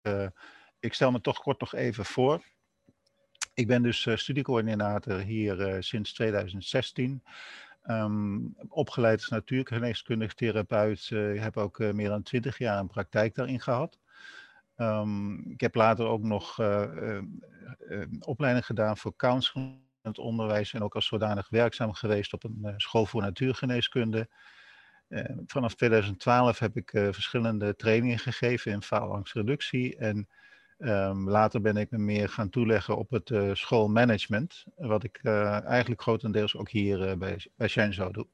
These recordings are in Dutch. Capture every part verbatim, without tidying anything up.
uh, ik stel me toch kort nog even voor. Ik ben dus uh, studiecoördinator hier uh, sinds tweeduizend zestien. Um, opgeleid als natuurgeneeskundig therapeut. Uh, ik heb ook uh, meer dan twintig jaar een praktijk daarin gehad. Um, ik heb later ook nog uh, uh, uh, opleiding gedaan voor counseling in het onderwijs en ook als zodanig werkzaam geweest op een uh, school voor natuurgeneeskunde. Uh, vanaf tweeduizend twaalf heb ik uh, verschillende trainingen gegeven in faalangstreductie en um, later ben ik me meer gaan toeleggen op het uh, schoolmanagement, wat ik uh, eigenlijk grotendeels ook hier uh, bij, bij Shenzhou doe.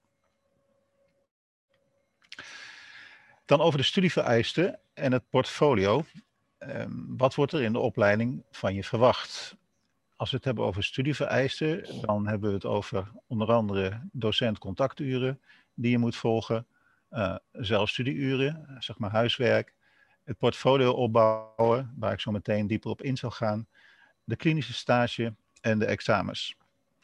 Dan over de studievereisten en het portfolio. Um, wat wordt er in de opleiding van je verwacht? Als we het hebben over studievereisten, dan hebben we het over onder andere docent-contacturen die je moet volgen, uh, zelfstudieuren, zeg maar huiswerk, het portfolio opbouwen, waar ik zo meteen dieper op in zal gaan, de klinische stage en de examens.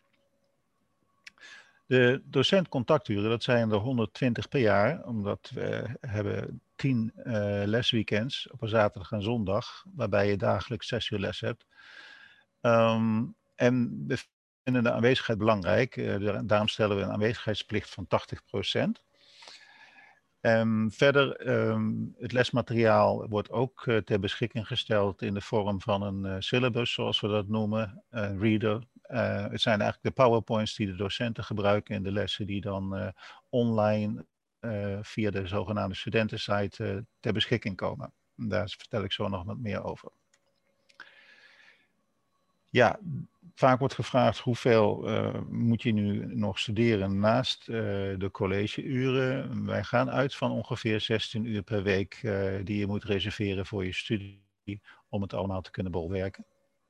De docent-contacturen, dat zijn er honderdtwintig per jaar, omdat we hebben tien uh, lesweekends op een zaterdag en zondag, waarbij je dagelijks zes uur les hebt. Um, en we vinden de aanwezigheid belangrijk, uh, daarom stellen we een aanwezigheidsplicht van tachtig procent. Um, verder, um, het lesmateriaal wordt ook uh, ter beschikking gesteld in de vorm van een uh, syllabus, zoals we dat noemen, een reader. Uh, het zijn eigenlijk de powerpoints die de docenten gebruiken in de lessen, die dan uh, online uh, via de zogenaamde studentensite uh, ter beschikking komen. Daar vertel ik zo nog wat meer over. Ja, vaak wordt gevraagd hoeveel uh, moet je nu nog studeren naast uh, de collegeuren. Wij gaan uit van ongeveer zestien uur per week uh, die je moet reserveren voor je studie om het allemaal te kunnen bolwerken.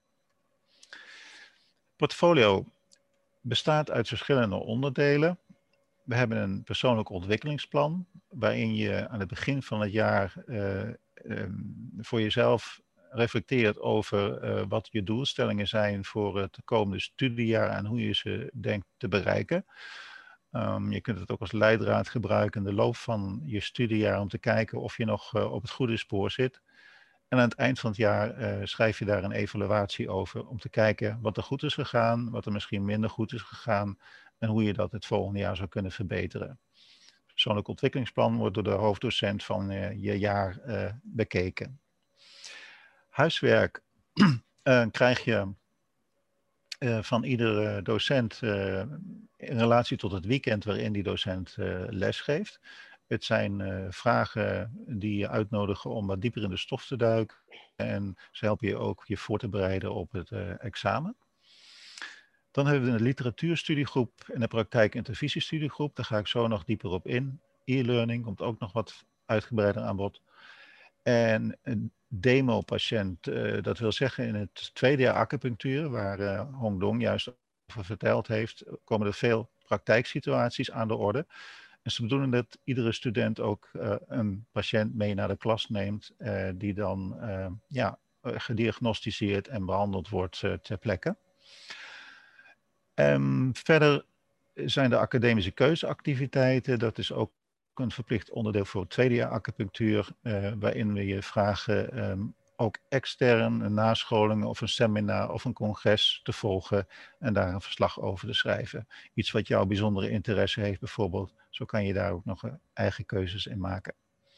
Portfolio bestaat uit verschillende onderdelen. We hebben een persoonlijk ontwikkelingsplan waarin je aan het begin van het jaar uh, um, voor jezelf reflecteert over uh, wat je doelstellingen zijn voor het komende studiejaar en hoe je ze denkt te bereiken. Um, je kunt het ook als leidraad gebruiken in de loop van je studiejaar om te kijken of je nog uh, op het goede spoor zit. En aan het eind van het jaar uh, schrijf je daar een evaluatie over om te kijken wat er goed is gegaan, wat er misschien minder goed is gegaan en hoe je dat het volgende jaar zou kunnen verbeteren. Het persoonlijk ontwikkelingsplan wordt door de hoofddocent van uh, je jaar uh, bekeken. Huiswerk uh, krijg je uh, van iedere docent uh, in relatie tot het weekend waarin die docent uh, les geeft. Het zijn uh, vragen die je uitnodigen om wat dieper in de stof te duiken en ze helpen je ook je voor te bereiden op het uh, examen. Dan hebben we een literatuurstudiegroep en een praktijk-intervisiestudiegroep. Daar ga ik zo nog dieper op in. E-learning komt ook nog wat uitgebreider aan bod. En een demo-patiënt, uh, dat wil zeggen in het tweede jaar acupunctuur, waar uh, Hong Dong juist over verteld heeft, komen er veel praktijksituaties aan de orde. En ze bedoelen dat iedere student ook uh, een patiënt mee naar de klas neemt, uh, die dan uh, ja, gediagnosticeerd en behandeld wordt uh, ter plekke. Um, verder zijn de academische keuzeactiviteiten, dat is ook een verplicht onderdeel voor het tweede jaar acupunctuur, uh, waarin we je vragen um, ook extern een nascholing of een seminar of een congres te volgen en daar een verslag over te schrijven. Iets wat jouw bijzondere interesse heeft bijvoorbeeld, zo kan je daar ook nog uh, eigen keuzes in maken.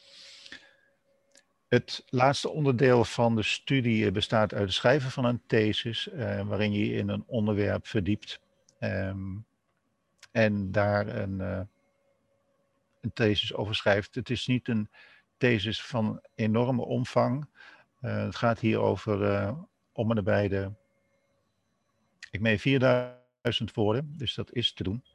Het laatste onderdeel van de studie bestaat uit het schrijven van een thesis, uh, waarin je in een onderwerp verdiept. Um, en daar een, uh, een thesis over schrijft. Het is niet een thesis van enorme omvang. Uh, het gaat hier over uh, om en nabij de, ik meen vierduizend woorden, dus dat is te doen.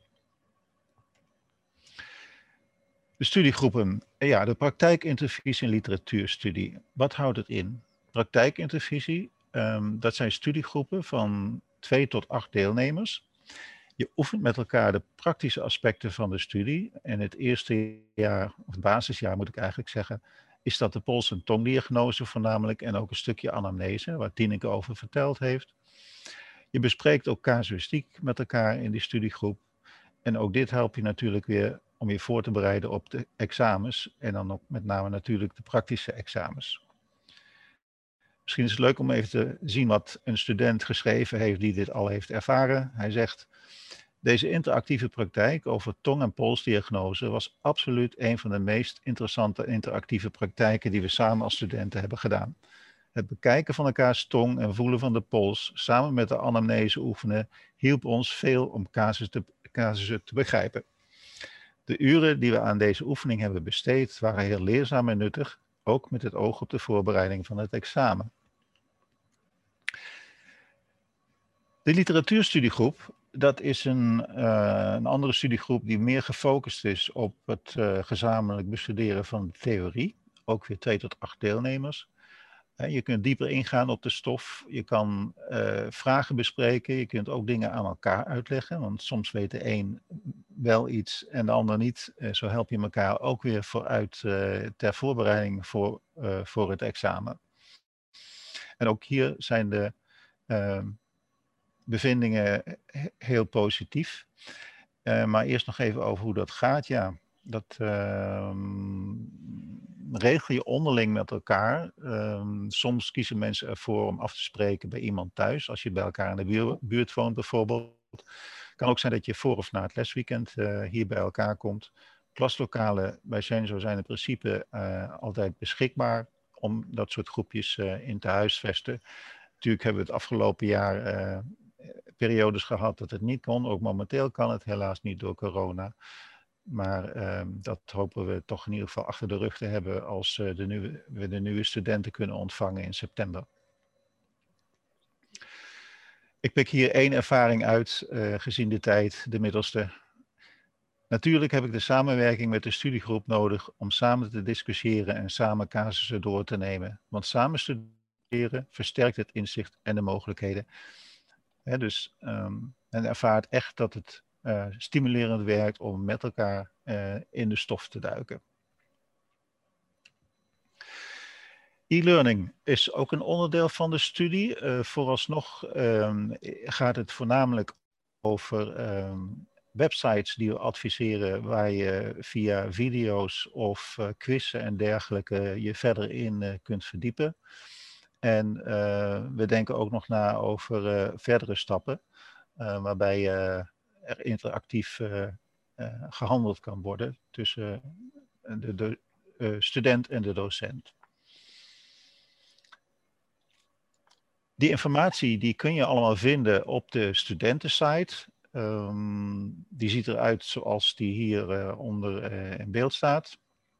De studiegroepen, ja, de praktijkintervisie en literatuurstudie. Wat houdt het in? Praktijkintervisie, um, dat zijn studiegroepen van twee tot acht deelnemers. Je oefent met elkaar de praktische aspecten van de studie. En het eerste jaar, of het basisjaar moet ik eigenlijk zeggen, is dat de pols- en tongdiagnose voornamelijk en ook een stukje anamnese, waar Tineke over verteld heeft. Je bespreekt ook casuïstiek met elkaar in die studiegroep. En ook dit helpt je natuurlijk weer om je voor te bereiden op de examens en dan ook met name natuurlijk de praktische examens. Misschien is het leuk om even te zien wat een student geschreven heeft die dit al heeft ervaren. Hij zegt: deze interactieve praktijk over tong- en polsdiagnose was absoluut een van de meest interessante interactieve praktijken die we samen als studenten hebben gedaan. Het bekijken van elkaars tong en voelen van de pols, samen met de anamnese oefenen, hielp ons veel om casussen te, casussen te begrijpen. De uren die we aan deze oefening hebben besteed waren heel leerzaam en nuttig, ook met het oog op de voorbereiding van het examen. De literatuurstudiegroep, dat is een, uh, een andere studiegroep die meer gefocust is op het uh, gezamenlijk bestuderen van de theorie. Ook weer twee tot acht deelnemers. Uh, je kunt dieper ingaan op de stof, je kan uh, vragen bespreken, je kunt ook dingen aan elkaar uitleggen, want soms weet de een wel iets en de ander niet. Uh, zo help je elkaar ook weer vooruit uh, ter voorbereiding voor, uh, voor het examen. En ook hier zijn de uh, bevindingen heel positief. Uh, maar eerst nog even over hoe dat gaat. Ja, dat uh, regel je onderling met elkaar. Uh, soms kiezen mensen ervoor om af te spreken bij iemand thuis. Als je bij elkaar in de buurt, buurt woont bijvoorbeeld. Het kan ook zijn dat je voor of na het lesweekend uh, hier bij elkaar komt. Klaslokalen bij Censo zijn in principe uh, altijd beschikbaar om dat soort groepjes uh, in te huisvesten. Natuurlijk hebben we het afgelopen jaar uh, periodes gehad dat het niet kon. Ook momenteel kan het helaas niet door corona. Maar uh, dat hopen we toch in ieder geval achter de rug te hebben als uh, de nieuwe, we de nieuwe studenten kunnen ontvangen in september. Ik pik hier één ervaring uit, uh, gezien de tijd, de middelste. Natuurlijk heb ik de samenwerking met de studiegroep nodig om samen te discussiëren en samen casussen door te nemen. Want samen studeren versterkt het inzicht en de mogelijkheden. He, dus um, men ervaart echt dat het uh, stimulerend werkt om met elkaar uh, in de stof te duiken. E-learning is ook een onderdeel van de studie. Uh, vooralsnog um, gaat het voornamelijk over um, websites die we adviseren waar je via video's of uh, quizzen en dergelijke je verder in uh, kunt verdiepen. En uh, we denken ook nog na over uh, verdere stappen, uh, waarbij uh, er interactief uh, uh, gehandeld kan worden tussen de, de uh, student en de docent. Die informatie die kun je allemaal vinden op de studentensite. Um, die ziet eruit zoals die hier uh, onder uh, in beeld staat.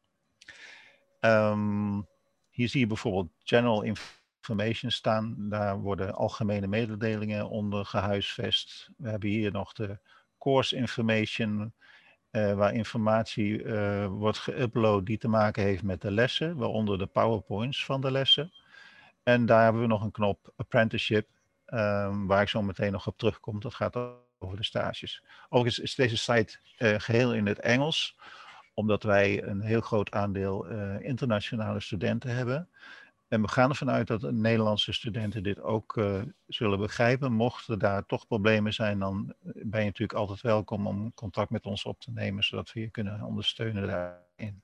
Um, hier zie je bijvoorbeeld General Information staan. Daar worden algemene mededelingen onder gehuisvest. We hebben hier nog de Course Information, uh, waar informatie uh, wordt geüpload die te maken heeft met de lessen, waaronder de PowerPoints van de lessen. En daar hebben we nog een knop Apprenticeship, um, waar ik zo meteen nog op terugkom. Dat gaat over de stages. Overigens is deze site uh, geheel in het Engels, omdat wij een heel groot aandeel uh, internationale studenten hebben. En we gaan ervan uit dat de Nederlandse studenten dit ook uh, zullen begrijpen. Mochten daar toch problemen zijn, dan ben je natuurlijk altijd welkom om contact met ons op te nemen, zodat we je kunnen ondersteunen daarin.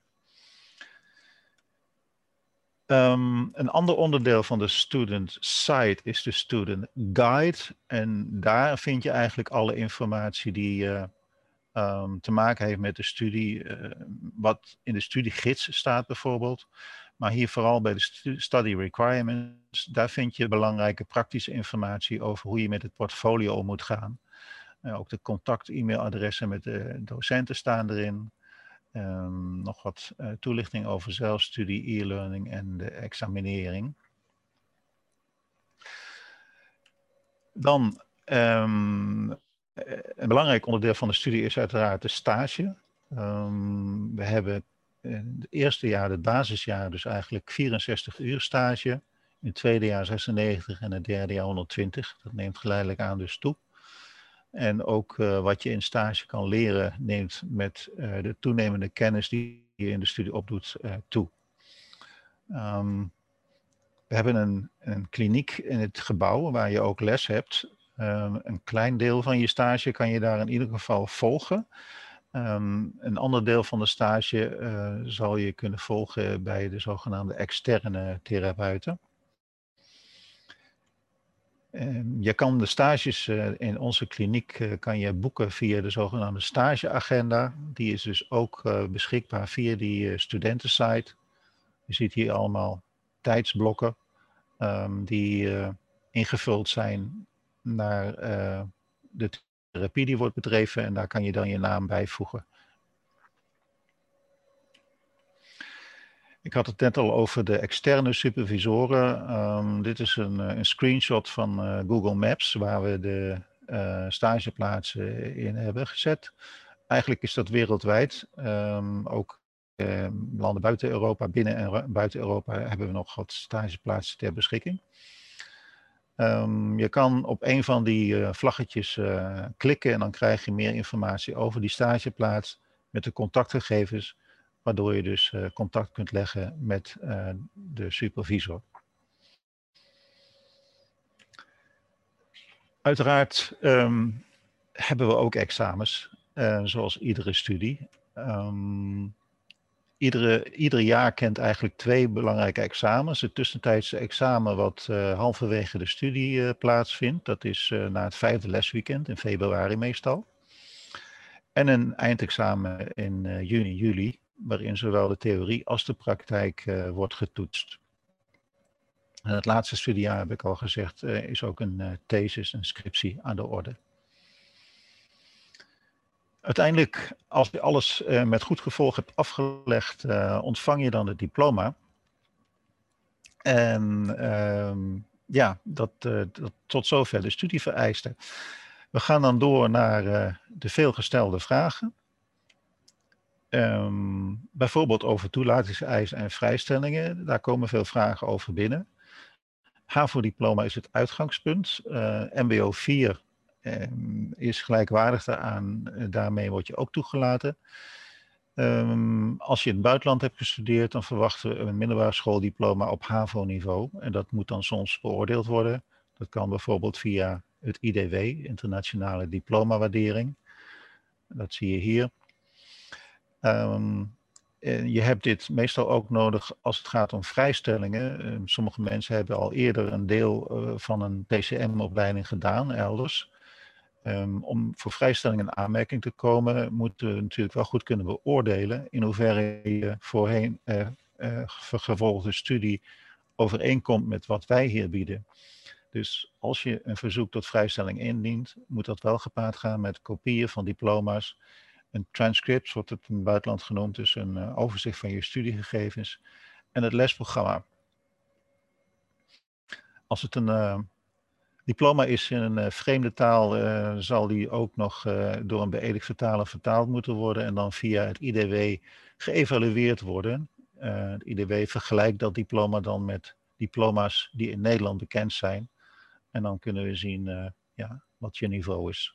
Um, een ander onderdeel van de student site is de student guide. En daar vind je eigenlijk alle informatie die uh, um, te maken heeft met de studie. Uh, wat in de studiegids staat bijvoorbeeld. Maar hier vooral bij de study requirements. Daar vind je belangrijke praktische informatie over hoe je met het portfolio om moet gaan. Uh, ook de contact-e-mailadressen met de docenten staan erin. Um, nog wat uh, toelichting over zelfstudie, e-learning en de examinering. Dan um, een belangrijk onderdeel van de studie is uiteraard de stage. Um, we hebben in het eerste jaar, het basisjaar, dus eigenlijk vierenzestig uur stage. In het tweede jaar zesennegentig en in het derde jaar honderdtwintig. Dat neemt geleidelijk aan dus toe. En ook uh, wat je in stage kan leren neemt met uh, de toenemende kennis die je in de studie opdoet uh, toe. Um, we hebben een, een kliniek in het gebouw waar je ook les hebt. Um, een klein deel van je stage kan je daar in ieder geval volgen. Um, een ander deel van de stage uh, zal je kunnen volgen bij de zogenaamde externe therapeuten. Uh, je kan de stages uh, in onze kliniek uh, kan je boeken via de zogenaamde stageagenda. Die is dus ook uh, beschikbaar via die uh, studentensite. Je ziet hier allemaal tijdsblokken um, die uh, ingevuld zijn naar uh, de therapie die wordt bedreven en daar kan je dan je naam bijvoegen. Ik had het net al over de externe supervisoren. Um, dit is een, een screenshot van uh, Google Maps waar we de uh, stageplaatsen in hebben gezet. Eigenlijk is dat wereldwijd. Um, ook uh, landen buiten Europa, binnen en buiten Europa hebben we nog wat stageplaatsen ter beschikking. Um, je kan op een van die uh, vlaggetjes uh, klikken en dan krijg je meer informatie over die stageplaats met de contactgegevens, waardoor je dus uh, contact kunt leggen met uh, de supervisor. Uiteraard um, hebben we ook examens, uh, zoals iedere studie. Um, iedere, ieder jaar kent eigenlijk twee belangrijke examens. Het tussentijdse examen wat uh, halverwege de studie uh, plaatsvindt. Dat is uh, na het vijfde lesweekend in februari meestal. En een eindexamen in uh, juni, juli, waarin zowel de theorie als de praktijk uh, wordt getoetst. En het laatste studiejaar, heb ik al gezegd, uh, is ook een uh, thesis, een scriptie aan de orde. Uiteindelijk, als je alles uh, met goed gevolg hebt afgelegd, uh, ontvang je dan het diploma. En uh, ja, dat, uh, dat tot zover de studievereisten. We gaan dan door naar uh, de veelgestelde vragen. Um, bijvoorbeeld over toelatingseisen en vrijstellingen. Daar komen veel vragen over binnen. HAVO-diploma is het uitgangspunt. Uh, M B O vier um, is gelijkwaardig daaraan. Uh, daarmee word je ook toegelaten. Um, als je in het buitenland hebt gestudeerd, dan verwachten we een middelbare schooldiploma op HAVO-niveau. En dat moet dan soms beoordeeld worden. Dat kan bijvoorbeeld via het I D W, Internationale Diplomawaardering. Dat zie je hier. Um, je hebt dit meestal ook nodig als het gaat om vrijstellingen. Um, sommige mensen hebben al eerder een deel uh, van een P C M-opleiding gedaan elders. Um, om voor vrijstellingen in aanmerking te komen, moeten we natuurlijk wel goed kunnen beoordelen in hoeverre je voorheen uh, uh, gevolgde studie overeenkomt met wat wij hier bieden. Dus als je een verzoek tot vrijstelling indient, moet dat wel gepaard gaan met kopieën van diploma's. Een transcript, wordt het in het buitenland genoemd, dus een uh, overzicht van je studiegegevens en het lesprogramma. Als het een uh, diploma is in een uh, vreemde taal, uh, zal die ook nog uh, door een beëdigd vertaler vertaald moeten worden en dan via het I D W geëvalueerd worden. Uh, het I D W vergelijkt dat diploma dan met diploma's die in Nederland bekend zijn en dan kunnen we zien uh, ja, wat je niveau is.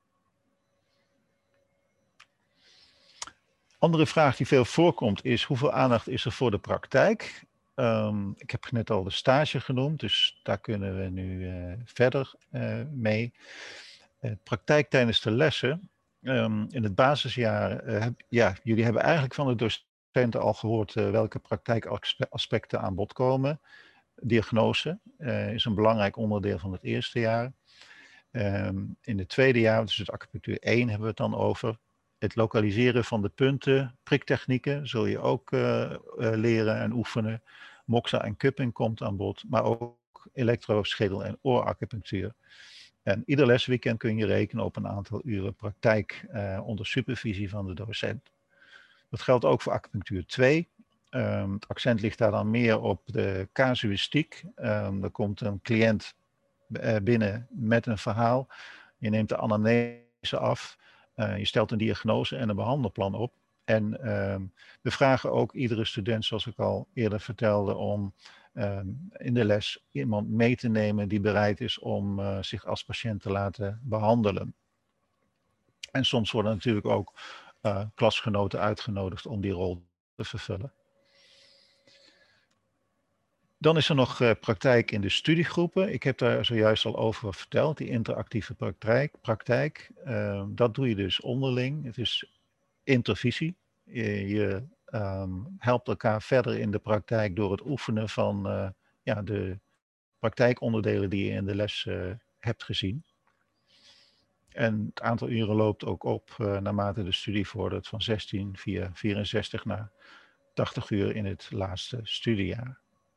Andere vraag die veel voorkomt is: hoeveel aandacht is er voor de praktijk? Um, ik heb net al de stage genoemd, dus daar kunnen we nu uh, verder uh, mee. Uh, praktijk tijdens de lessen. Um, in het basisjaar, uh, heb, ja, jullie hebben eigenlijk van de docenten al gehoord uh, welke praktijkaspecten aan bod komen. Diagnose uh, is een belangrijk onderdeel van het eerste jaar. Um, in het tweede jaar, dus het acupunctuur één, hebben we het dan over. Het lokaliseren van de punten, priktechnieken, zul je ook uh, uh, leren en oefenen. Moxa en cupping komt aan bod, maar ook elektro-, schedel- en ooracupunctuur. En ieder lesweekend kun je rekenen op een aantal uren praktijk uh, onder supervisie van de docent. Dat geldt ook voor acupunctuur twee. Um, het accent ligt daar dan meer op de casuïstiek. Um, er komt een cliënt uh, binnen met een verhaal. Je neemt de anamnese af. Uh, je stelt een diagnose en een behandelplan op. En uh, we vragen ook iedere student, zoals ik al eerder vertelde, om uh, in de les iemand mee te nemen die bereid is om uh, zich als patiënt te laten behandelen. En soms worden natuurlijk ook uh, klasgenoten uitgenodigd om die rol te vervullen. Dan is er nog uh, praktijk in de studiegroepen. Ik heb daar zojuist al over verteld, die interactieve praktijk. praktijk. Uh, dat doe je dus onderling. Het is intervisie. Je, je um, helpt elkaar verder in de praktijk door het oefenen van uh, ja, de praktijkonderdelen die je in de les uh, hebt gezien. En het aantal uren loopt ook op uh, naarmate de studie vordert van zestien via vierenzestig naar tachtig uur in het laatste studiejaar.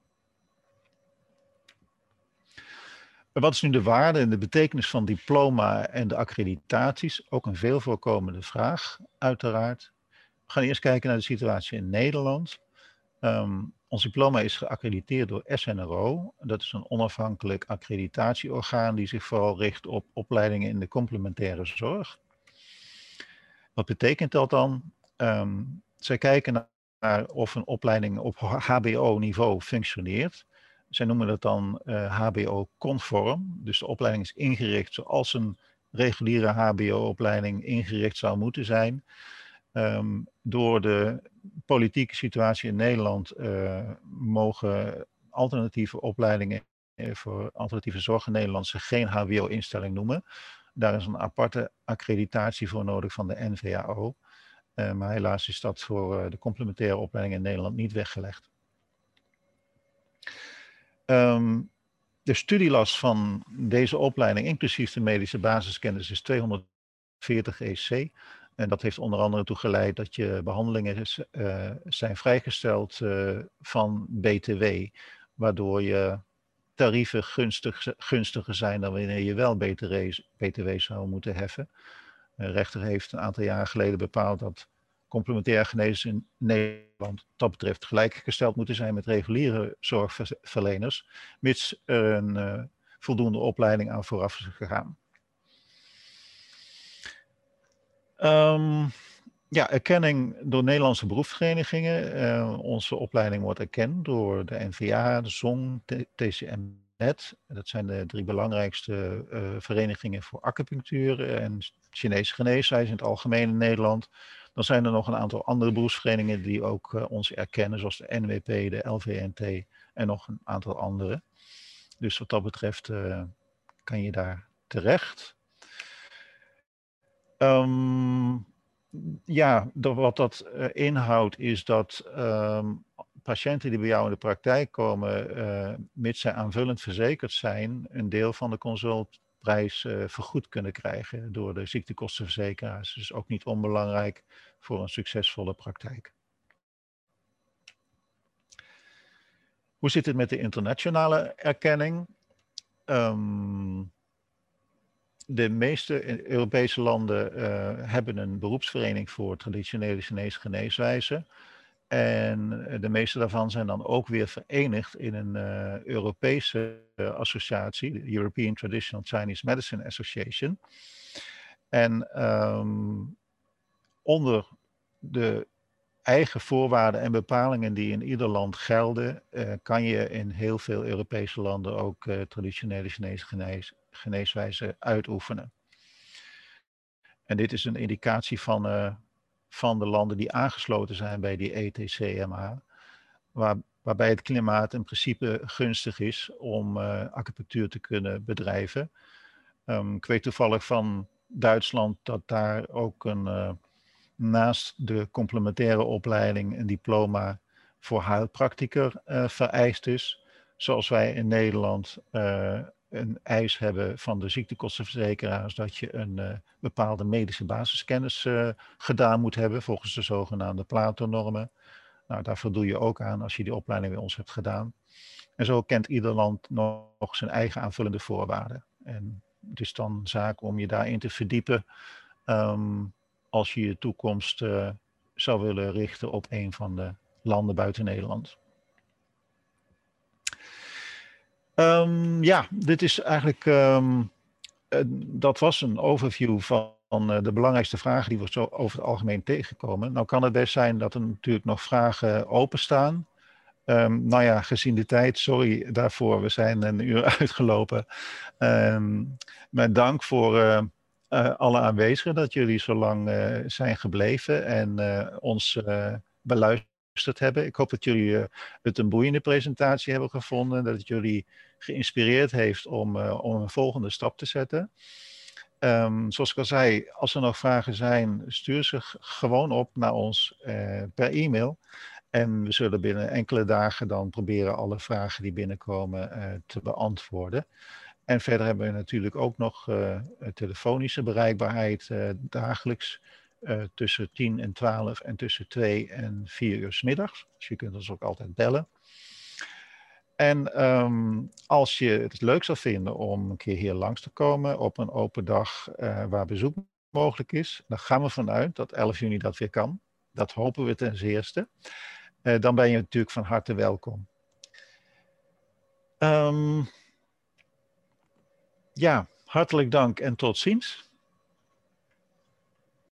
Wat is nu de waarde en de betekenis van diploma en de accreditaties? Ook een veel voorkomende vraag, uiteraard. We gaan eerst kijken naar de situatie in Nederland. Um, ons diploma is geaccrediteerd door S N R O. Dat is een onafhankelijk accreditatieorgaan die zich vooral richt op opleidingen in de complementaire zorg. Wat betekent dat dan? Um, zij kijken naar of een opleiding op H B O-niveau functioneert. Zij noemen dat dan uh, H B O-conform. Dus de opleiding is ingericht zoals een reguliere H B O-opleiding ingericht zou moeten zijn. Um, door de politieke situatie in Nederland uh, mogen alternatieve opleidingen uh, voor alternatieve zorg in Nederland zich geen H B O-instelling noemen. Daar is een aparte accreditatie voor nodig van de N V A O. Uh, maar helaas is dat voor uh, de complementaire opleiding in Nederland niet weggelegd. Um, de studielast van deze opleiding, inclusief de medische basiskennis, is tweehonderdveertig E C. En dat heeft onder andere toe geleid dat je behandelingen is, uh, zijn vrijgesteld uh, van B T W. Waardoor je tarieven gunstig, gunstiger zijn dan wanneer je wel B T W zou moeten heffen. De rechter heeft een aantal jaren geleden bepaald dat complementaire genezen in Nederland dat betreft gelijkgesteld moeten zijn met reguliere zorgverleners, mits er een uh, voldoende opleiding aan vooraf is gegaan. Um, ja, erkenning door Nederlandse beroepsverenigingen. Uh, onze opleiding wordt erkend door de N V A, de Z O N, T C M Net. Dat zijn de drie belangrijkste uh, verenigingen voor acupunctuur en Chinese geneeswijze in het algemeen in Nederland. Dan zijn er nog een aantal andere beroepsverenigingen die ook uh, ons erkennen, zoals de N W P, de L V N T en nog een aantal andere. Dus wat dat betreft uh, kan je daar terecht. Um, ja, wat dat uh, inhoudt is dat um, patiënten die bij jou in de praktijk komen, uh, mits zij aanvullend verzekerd zijn, een deel van de consultprijs uh, vergoed kunnen krijgen door de ziektekostenverzekeraars. Dus ook niet onbelangrijk voor een succesvolle praktijk. Hoe zit het met de internationale erkenning? Um, De meeste Europese landen uh, hebben een beroepsvereniging voor traditionele Chinese geneeswijze. En de meeste daarvan zijn dan ook weer verenigd in een uh, Europese uh, associatie, de European Traditional Chinese Medicine Association. En um, onder de eigen voorwaarden en bepalingen die in ieder land gelden, uh, kan je in heel veel Europese landen ook uh, traditionele Chinese genees, geneeswijze uitoefenen. En dit is een indicatie van, uh, van de landen die aangesloten zijn bij die E T C M A, waar, waarbij het klimaat in principe gunstig is om uh, acupunctuur te kunnen bedrijven. Um, ik weet toevallig van Duitsland dat daar ook een, uh, naast de complementaire opleiding een diploma voor heilpraktiker uh, vereist is. Zoals wij in Nederland uh, een eis hebben van de ziektekostenverzekeraars dat je een uh, bepaalde medische basiskennis uh, gedaan moet hebben volgens de zogenaamde Plato-normen. Nou, daar voldoe je ook aan als je die opleiding bij ons hebt gedaan. En zo kent ieder land nog zijn eigen aanvullende voorwaarden. En het is dan zaak om je daarin te verdiepen um, als je je toekomst uh, zou willen richten op een van de landen buiten Nederland. Um, ja, dit is eigenlijk, um, uh, dat was een overview van uh, de belangrijkste vragen die we zo over het algemeen tegenkomen. Nou kan het best zijn dat er natuurlijk nog vragen openstaan. Um, nou ja, gezien de tijd, sorry daarvoor, we zijn een uur uitgelopen. Um, met dank voor uh, uh, alle aanwezigen dat jullie zo lang uh, zijn gebleven en uh, ons uh, beluisterd hebben. Ik hoop dat jullie uh, het een boeiende presentatie hebben gevonden, dat het jullie geïnspireerd heeft om, uh, om een volgende stap te zetten. Um, zoals ik al zei, als er nog vragen zijn, stuur ze gewoon op naar ons uh, per e-mail. En we zullen binnen enkele dagen dan proberen alle vragen die binnenkomen uh, te beantwoorden. En verder hebben we natuurlijk ook nog uh, telefonische bereikbaarheid uh, dagelijks uh, tussen tien en twaalf en tussen twee en vier uur 's middags. Dus je kunt ons ook altijd bellen. En um, als je het leuk zou vinden om een keer hier langs te komen op een open dag uh, waar bezoek mogelijk is, dan gaan we vanuit dat elf juni dat weer kan. Dat hopen we ten zeerste. Uh, dan ben je natuurlijk van harte welkom. Um, ja, hartelijk dank en tot ziens.